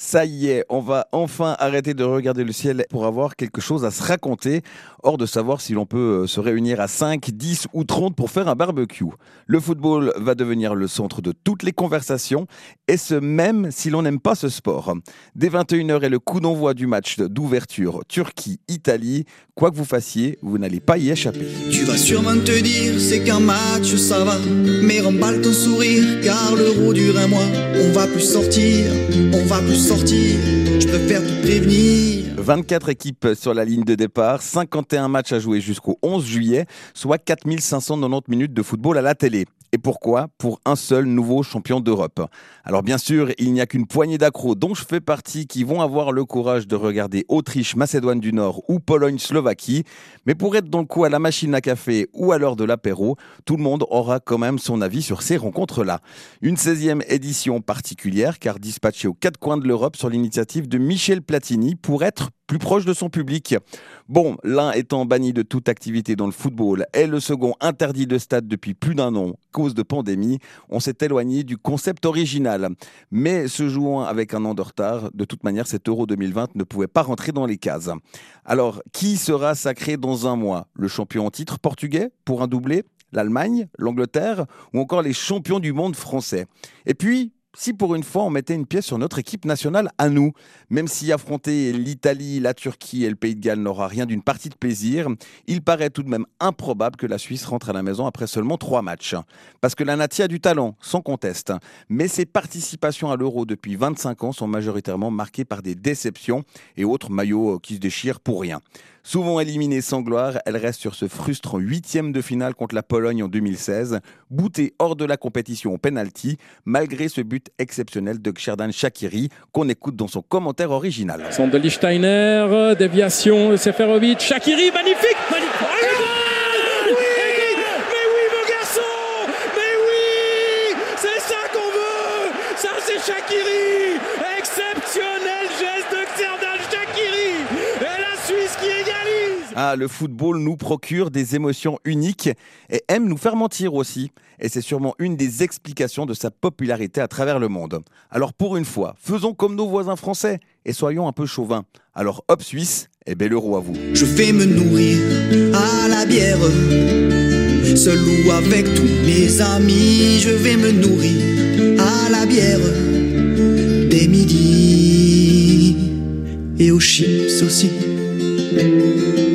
Ça y est, on va enfin arrêter de regarder le ciel pour avoir quelque chose à se raconter, hors de savoir si l'on peut se réunir à 5, 10 ou 30 pour faire un barbecue. Le football va devenir le centre de toutes les conversations, et ce même si l'on n'aime pas ce sport. Dès 21h est le coup d'envoi du match d'ouverture Turquie-Italie. Quoi que vous fassiez, vous n'allez pas y échapper. Tu vas sûrement te dire, c'est qu'un match ça va, mais remballe ton sourire, car l'euro dure un mois. On va plus sortir, je préfère te prévenir. 24 équipes sur la ligne de départ, 51 matchs à jouer jusqu'au 11 juillet, soit 4590 minutes de football à la télé. Et pourquoi ? Pour un seul nouveau champion d'Europe. Alors bien sûr, il n'y a qu'une poignée d'accros dont je fais partie qui vont avoir le courage de regarder Autriche, Macédoine du Nord ou Pologne, Slovaquie. Mais pour être dans le coup à la machine à café ou à l'heure de l'apéro, tout le monde aura quand même son avis sur ces rencontres-là. Une 16e édition particulière car dispatchée aux 4 coins de l'Europe sur l'initiative de Michel Platini pour être plus proche de son public. Bon, l'un étant banni de toute activité dans le football et le second interdit de stade depuis plus d'un an, cause de pandémie, on s'est éloigné du concept original. Mais se jouant avec un an de retard, de toute manière, cet Euro 2020 ne pouvait pas rentrer dans les cases. Alors, qui sera sacré dans un mois ? Le champion en titre portugais pour un doublé ? L'Allemagne ? L'Angleterre ? Ou encore les champions du monde français ? Et puis, si pour une fois on mettait une pièce sur notre équipe nationale à nous, même si affronter l'Italie, la Turquie et le Pays de Galles n'aura rien d'une partie de plaisir, il paraît tout de même improbable que la Suisse rentre à la maison après seulement 3 matchs. Parce que la Nati a du talent, sans conteste. Mais ses participations à l'Euro depuis 25 ans sont majoritairement marquées par des déceptions et autres maillots qui se déchirent pour rien. Souvent éliminée sans gloire, elle reste sur ce frustrant 8e de finale contre la Pologne en 2016, boutée hors de la compétition au penalty, malgré ce but exceptionnel de Xherdan Shaqiri, qu'on écoute dans son commentaire original. Centre de Lichtsteiner, déviation de Seferovic, Shaqiri, magnifique, magnifique. Mais oui, mon garçon, mais oui, c'est ça qu'on veut, ça c'est Shaqiri, exceptionnel geste de Xherdan Shaqiri, et la Suisse qui égalise. Ah, le football nous procure des émotions uniques et aime nous faire mentir aussi. Et c'est sûrement une des explications de sa popularité à travers le monde. Alors pour une fois, faisons comme nos voisins français et soyons un peu chauvins. Alors hop Suisse, et bel Euro à vous. Je vais me nourrir à la bière, seul ou avec tous mes amis. Je vais me nourrir à la bière, dès midi, et aux chips aussi.